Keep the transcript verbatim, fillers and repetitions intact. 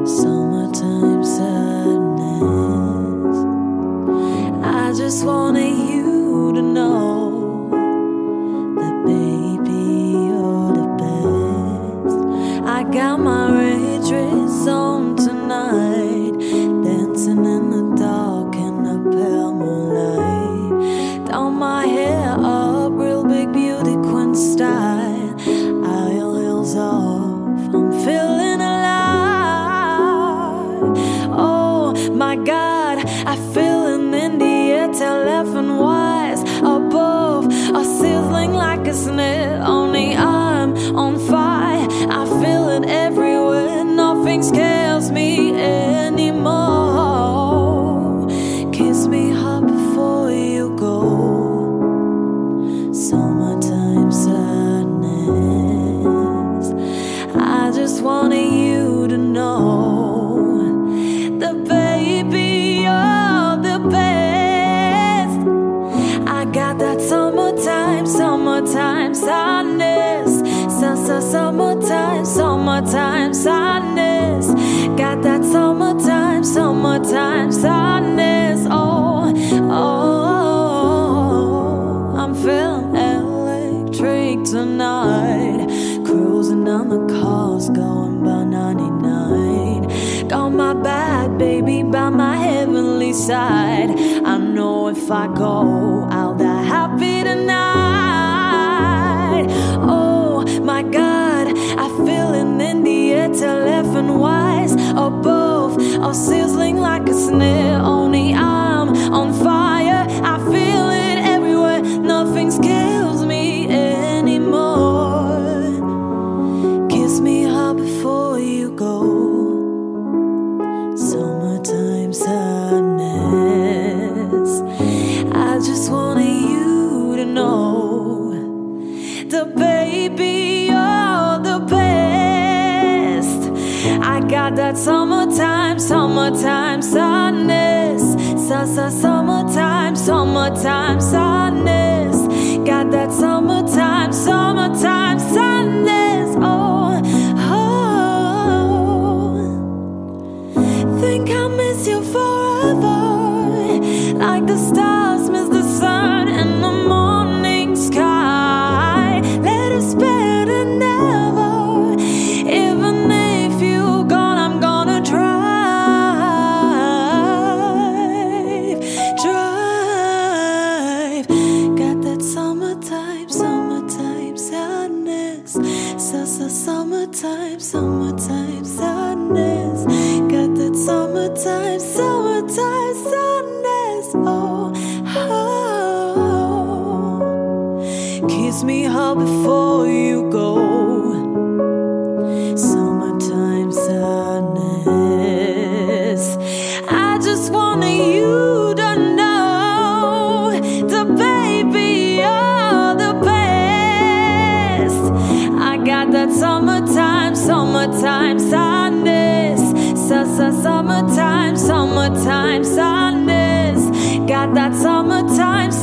Summertime sadness. I just wanted you to know that, baby, you're the best. I got my red dress on tonight, dancing in the dark in the pale moonlight. Down my hair up, real big beauty queen style. High heels off, I'm feeling alive. Oh my God, I feel it in the air, telephone wires above are sizzling like a snare. Only I'm on fire, I feel it everywhere. Nothing scares me anymore. Kiss me hard before you go. Summertime sadness. I just wanted you to know that, baby, you're the best. I got that summertime, summertime sadness. Sa-sa summertime, summertime sadness. Got that summertime, summertime sadness. Oh, oh, I'm feeling electric tonight. Cruising down the coast, going by ninety-nine. Got my bad baby by my heavenly side. I know if I go, I'll die happy tonight. Oh my God, I feel it in the air, telephone wires above are sizzling like a snare. Only I'm on fire, I feel it everywhere. Nothing scares me anymore. Kiss me hard before you go. Summertime sadness. I just wanted you to know that, baby, you're the best. I got that summertime, summertime sadness. Sa-sa summertime, summertime sadness. Got that summertime, summertime sadness. Oh, oh. Think I'll miss you forever, like the stars miss the sun in the morning sky. Let us spend it never. Even if you're gone, I'm gonna drive, drive. Got that summertime, summertime sadness. Sa-sa summertime, summertime sadness. Got that summertime, summertime sadness. Oh, oh. Kiss me hard before you go. Summertime sadness. I just wanted you to know that, baby, you're the best. I got that summertime, summertime sadness. Sa-sa summertime, summertime sadness. Got that summertime,